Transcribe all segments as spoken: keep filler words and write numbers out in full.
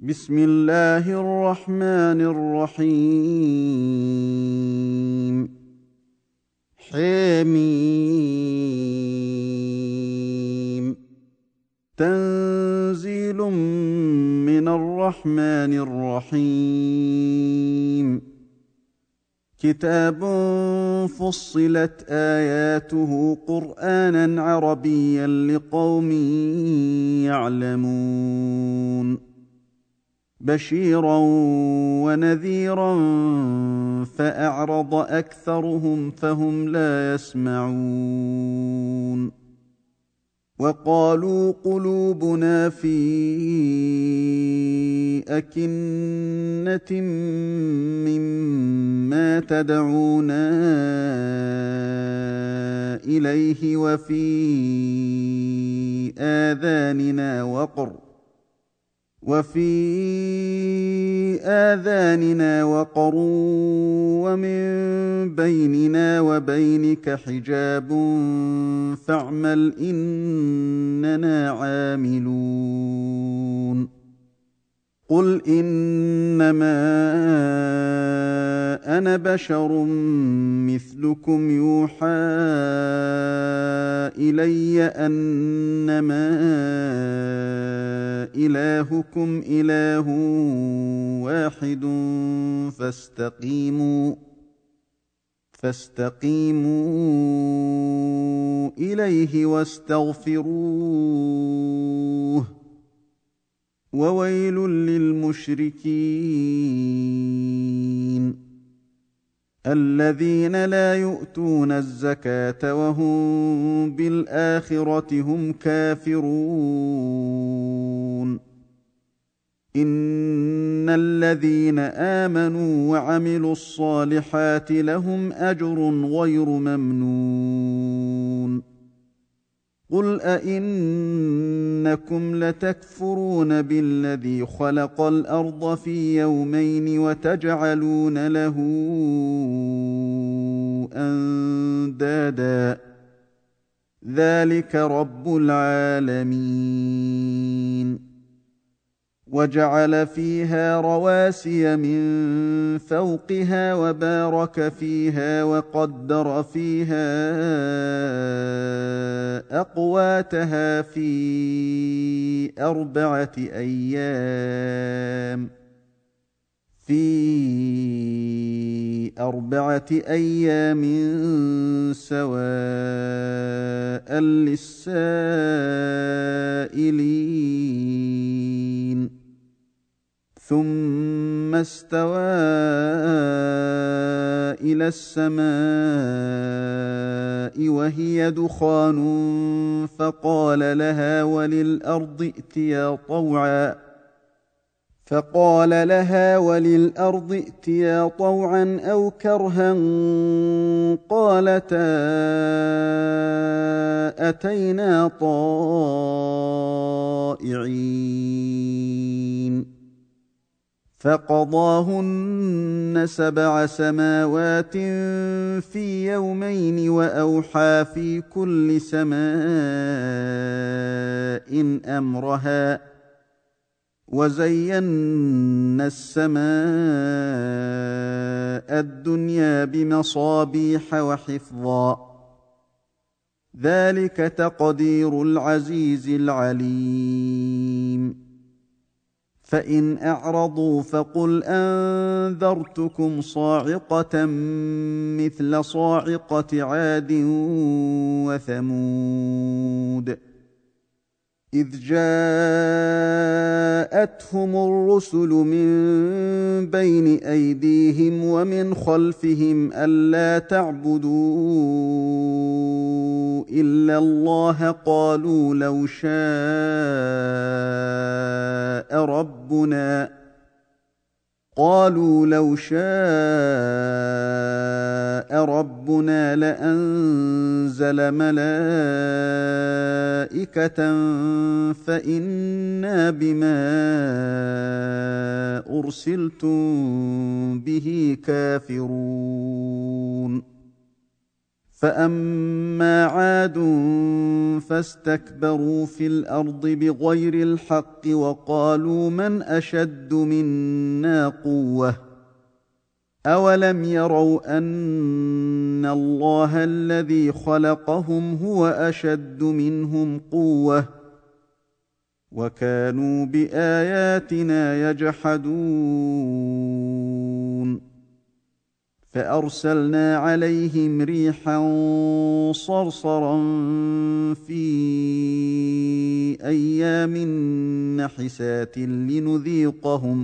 بسم الله الرحمن الرحيم حميم تنزيل من الرحمن الرحيم كتاب فصلت آياته قرآنا عربيا لقوم يعلمون بشيرا ونذيرا فأعرض أكثرهم فهم لا يسمعون وقالوا قلوبنا في أكنة مما تدعونا إليه وفي آذاننا وقر وفي آذاننا وقر ومن بيننا وبينك حجاب فاعمل إننا عاملون قل إنما أنا بشر مثلكم يوحى إلي أنما إلهكم إله واحد فاستقيموا فاستقيموا إليه واستغفروه وويل للمشركين الذين لا يؤتون الزكاة وهم بالآخرة هم كافرون إن الذين آمنوا وعملوا الصالحات لهم أجر غير ممنون قل أئنكم لتكفرون بالذي خلق الأرض في يومين وتجعلون له أندادا ذلك رب العالمين وجعل فيها رواسي من فوقها وبارك فيها وقدر فيها أقواتها في أربعة أيام في أربعة أيام سواء للسائلين ثم استوى إلى السماء وهي دخان فقال لها وللأرض ائتيا طوعا فقال لها وللأرض ائتيا طوعا أو كرها قالتا أتينا طائعين فقضاهن سبع سماوات في يومين وأوحى في كل سماء أمرها وزينا السماء الدنيا بمصابيح وحفظا ذلك تقدير العزيز العليم فإن أعرضوا فقل أنذرتكم صاعقة مثل صاعقة عاد وثمود إذ جاءتهم الرسل من بين أيديهم ومن خلفهم ألا تعبدوا إلا الله قالوا لو شاء ربنا قالوا لو شاء ربنا لأنزل ملائكة فإنا بما أرسلتم به كافرون فأما عاد فاستكبروا في الأرض بغير الحق وقالوا من أشد منا قوة أولم يروا أن الله الذي خلقهم هو أشد منهم قوة وكانوا بآياتنا يجحدون فأرسلنا عليهم ريحا صرصرا في أيام نحسات لنذيقهم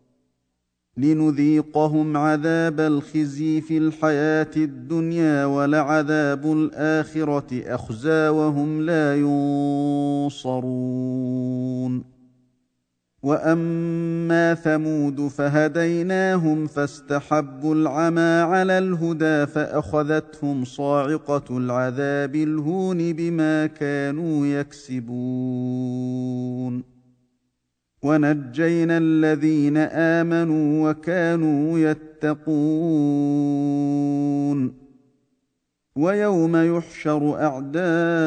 لنذيقهم عذاب الخزي في الحياة الدنيا ولعذاب الآخرة أخزى وهم لا ينصرون وأما ثمود فهديناهم فاستحبوا العمى على الهدى فأخذتهم صاعقة العذاب الهون بما كانوا يكسبون ونجينا الذين آمنوا وكانوا يتقون ويوم يحشر أعداء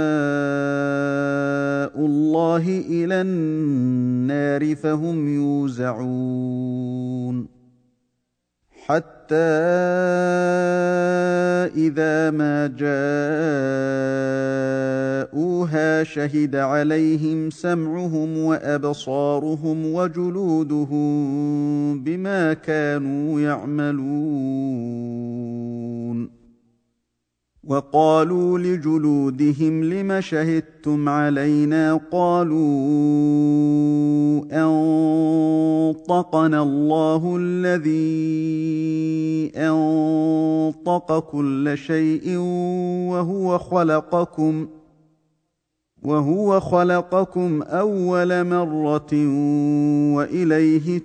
الله إلى النار فهم يوزعون حتى إذا ما جاءوها شهد عليهم سمعهم وأبصارهم وجلودهم بما كانوا يعملون وقالوا لجلودهم لم شهدتم علينا قالوا أنطقنا الله الذي أنطق كل شيء وهو خلقكم وهو خلقكم أول مرة وإليه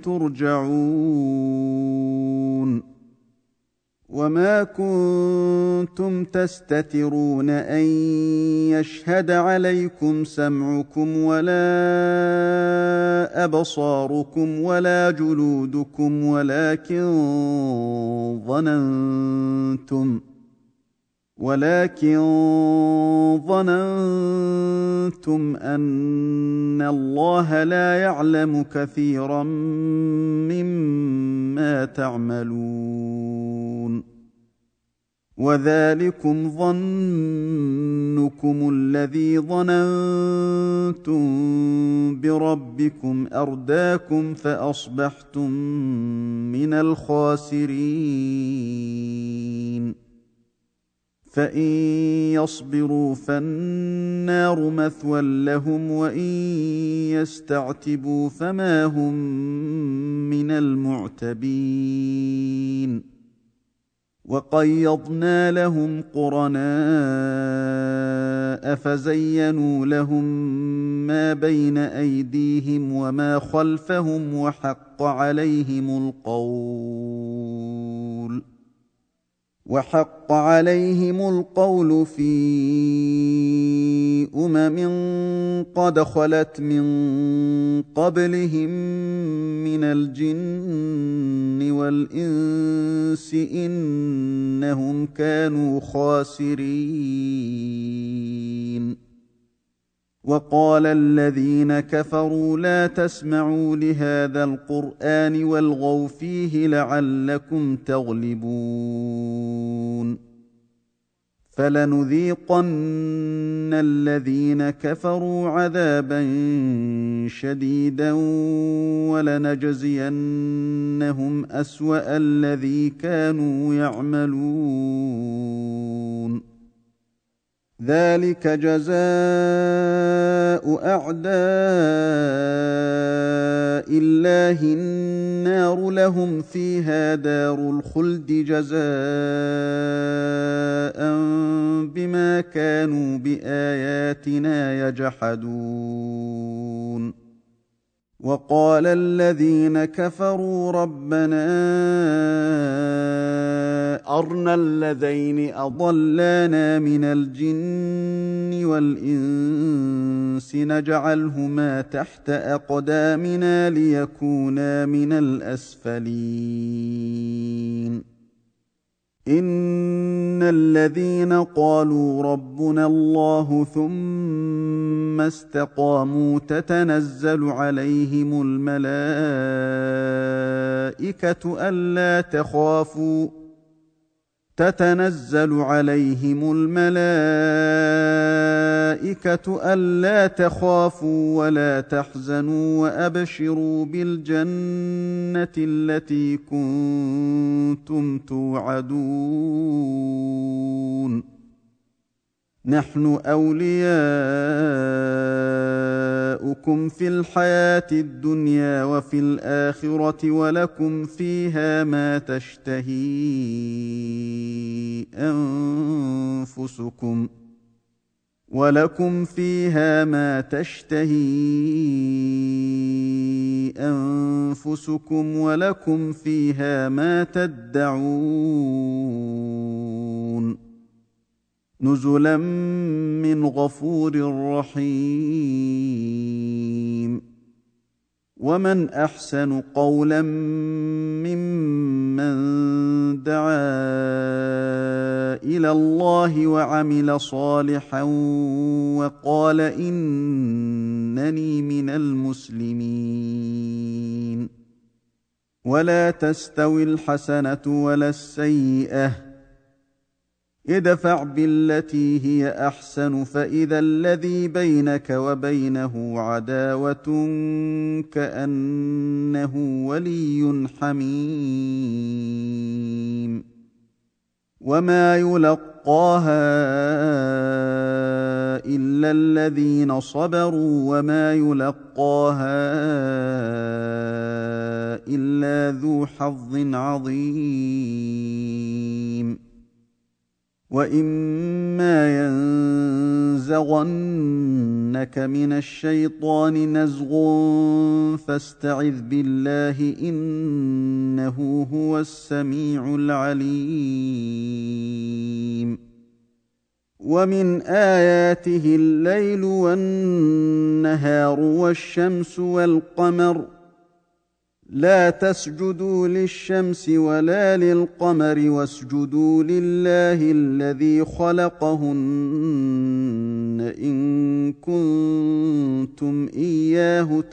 ترجعون وما كنتم تستترون أن يشهد عليكم سمعكم ولا أبصاركم ولا جلودكم ولكن ظننتم ولكن ظننتم أن الله لا يعلم كثيرا مما تعملون وذلكم ظنكم الذي ظننتم بربكم أرداكم فأصبحتم من الخاسرين فإن يصبروا فالنار مثوى لهم وإن يستعتبوا فما هم من المعتبين وقيضنا لهم قرناء فزينوا لهم ما بين أيديهم وما خلفهم وحق عليهم القول وحق عليهم القول في أمم قد خلت من قبلهم من الجن والإنس إنهم كانوا خاسرين وقال الذين كفروا لا تسمعوا لهذا القرآن والغوا فيه لعلكم تغلبون فلنذيقن الذين كفروا عذابا شديدا ولنجزينهم أسوأ الذي كانوا يعملون ذلك جزاء أعداء الله النار لهم فيها دار الخلد جزاء بما كانوا بآياتنا يجحدون وقال الذين كفروا ربنا أرنا الذين أضلانا من الجن والإنس نجعلهما تحت أقدامنا ليكونا من الأسفلين إن الذين قالوا ربنا الله ثم استقاموا تتنزل عليهم الملائكة ألا تخافوا تتنزل عليهم الملائكة ألا تخافوا ولا تحزنوا وأبشروا بالجنة التي كنتم توعدون نحن أولياؤكم في الحياة الدنيا وفي الآخرة ولكم فيها ما تشتهي أنفسكم ولكم فيها ما تشتهي أنفسكم ولكم فيها ما تدعون نزلا من غفور رحيم ومن أحسن قولا ممن دعا إلى الله وعمل صالحا وقال إنني من المسلمين ولا تستوي الحسنة ولا السيئة ادفع بالتي هي أحسن فإذا الذي بينك وبينه عداوة كأنه ولي حميم وما يلقاها إلا الذين صبروا وما يلقاها إلا ذو حظ عظيم وإما ينزغنك من الشيطان نزغ فاستعذ بالله إنه هو السميع العليم ومن آياته الليل والنهار والشمس والقمر لا تسجدوا للشمس ولا للقمر واسجدوا لله الذي خلقهن إن كنتم إياه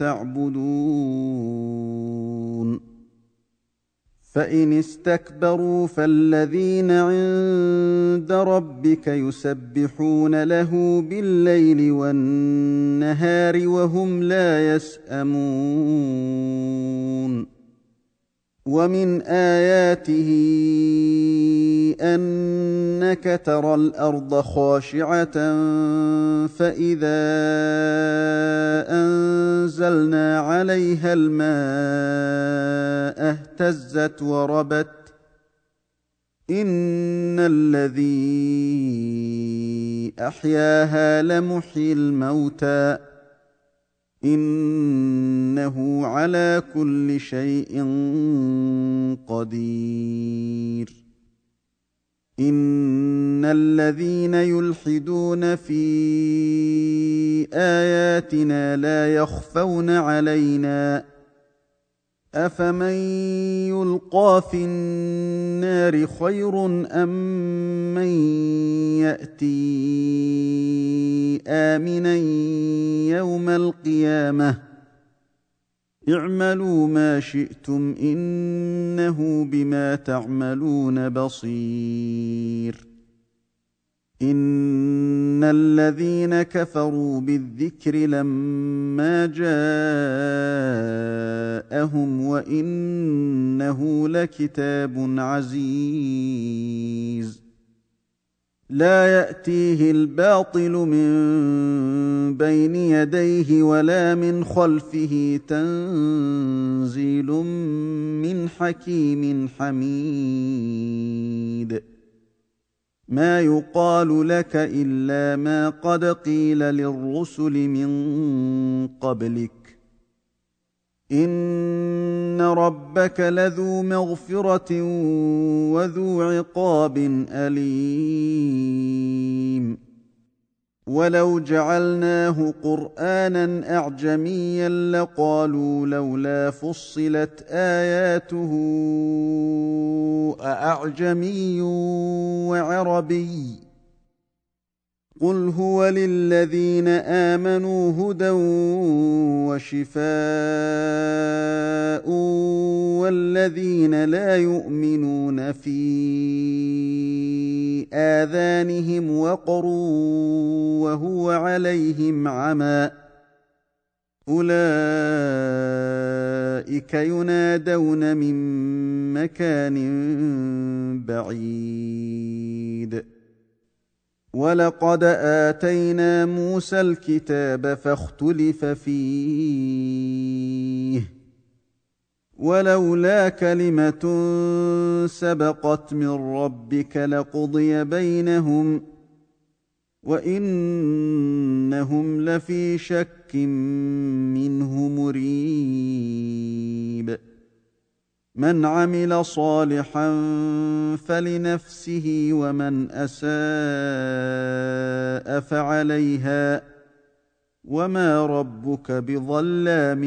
تعبدون فإن استكبروا فالذين عند ربك يسبحون له بالليل والنهار وهم لا يسأمون ومن آياته أنك ترى الأرض خاشعة فإذا أنزلنا عليها الماء اهتزت وربت إن الذي أحياها لمحيي الموتى إنه على كل شيء قدير إن الذين يلحدون في آياتنا لا يخفون علينا أفمن يلقى في النار خير أم من يأتي آمنا يوم القيامة اعملوا ما شئتم إنه بما تعملون بصير إن الذين كفروا بالذكر لما جاءهم وإنه لكتاب عزيز لا يأتيه الباطل من بين يديه ولا من خلفه تنزيل من حكيم حميد ما يقال لك إلا ما قد قيل للرسل من قبلك إن ربك لذو مغفرة وذو عقاب أليم ولو جعلناه قرآنا أعجميا لقالوا لولا فصلت آياته أأعجمي وعربي قل هو للذين آمنوا هدى وشفاء والذين لا يؤمنون في آذانهم وقر وهو عليهم عمى أولئك ينادون من مكان بعيد ولقد آتينا موسى الكتاب فاختلف فيه ولولا كلمة سبقت من ربك لقضي بينهم وإنهم لفي شك منه مريب من عمل صالحا فلنفسه ومن أساء فعليها وما ربك بظلام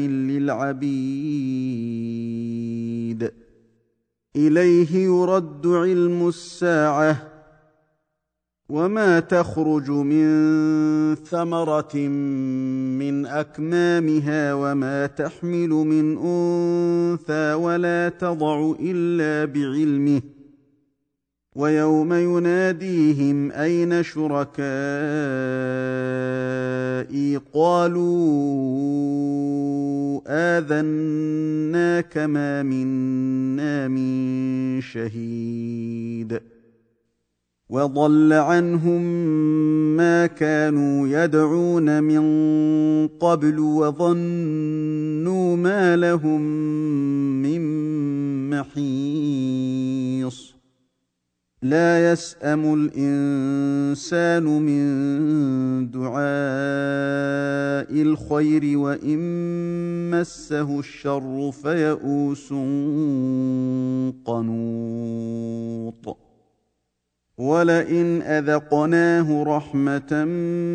للعبيد إليه يرد علم الساعة وما تخرج من ثمرة من أكمامها وما تحمل من أنثى ولا تضع إلا بعلمه ويوم يناديهم أين شركائي قالوا آذناك ما منا من شهيد وضل عنهم ما كانوا يدعون من قبل وظنوا ما لهم من محيص لا يسأم الإنسان من دعاء الخير وإن مسه الشر فيئوس قنوط ولئن أذقناه رحمة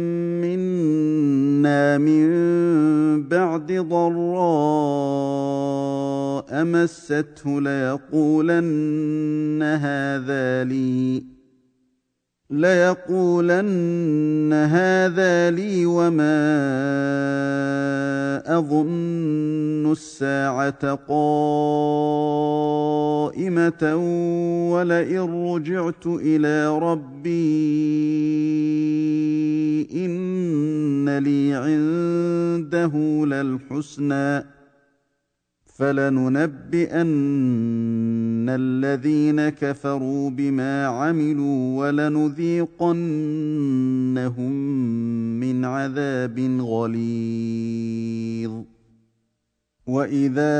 منا من بعد ضراء مسته ليقولن هذا لي ليقولن هذا لي وما أظن الساعة قائمة ولئن رجعت إلى ربي إن لي عنده للحسنى فلننبئن الذين كفروا بما عملوا ولنذيقنهم من عذاب غليظ وإذا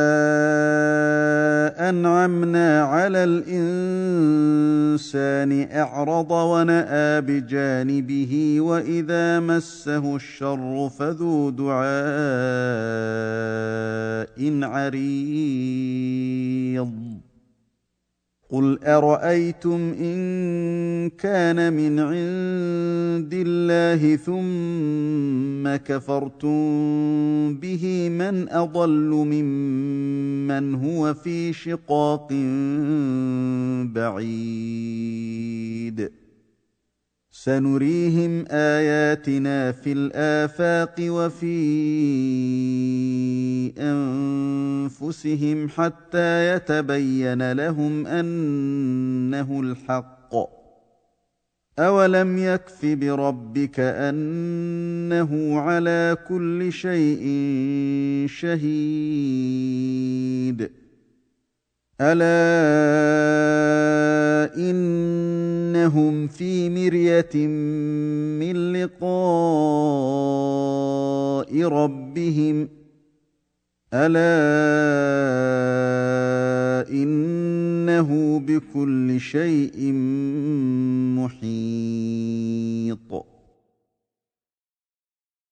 أنعمنا على الإنسان أعرض ونأى بجانبه وإذا مسه الشر فذو دعاء عريض قل أرأيتم إن كان من عند الله ثم كفرتم به من أضل ممن هو في شقاق بعيد سنريهم آياتنا في الآفاق وفي أنفسهم حتى يتبين لهم أنه الحق أولم يكف بربك أنه على كل شيء شهيد ألا إنهم في مرية من لقاء ربهم ألا إنه بكل شيء محيط